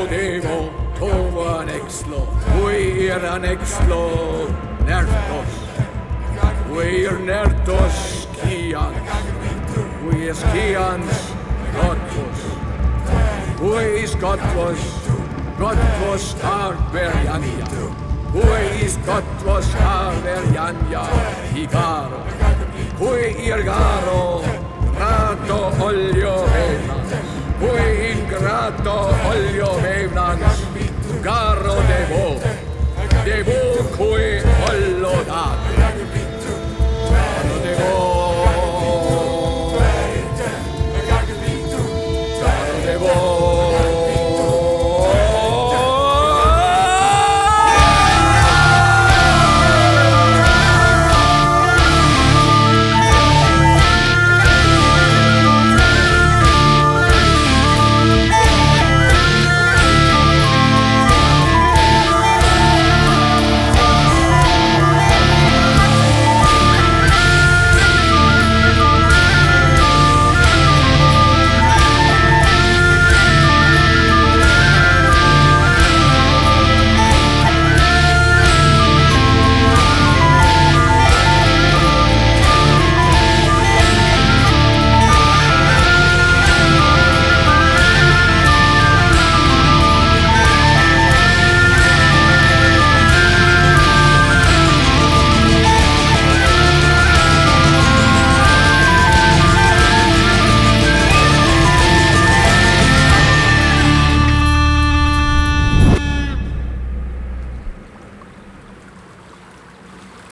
devo, tova anexlo, uir anexlo, nertos, uir nertos skians, uir skians, gotvos, uis gotvos arveriania, uis gotvos arveriania, igaro, ui irgaro, grato olio venans, ui ingrato olio venans, garo devo cui ollo dat.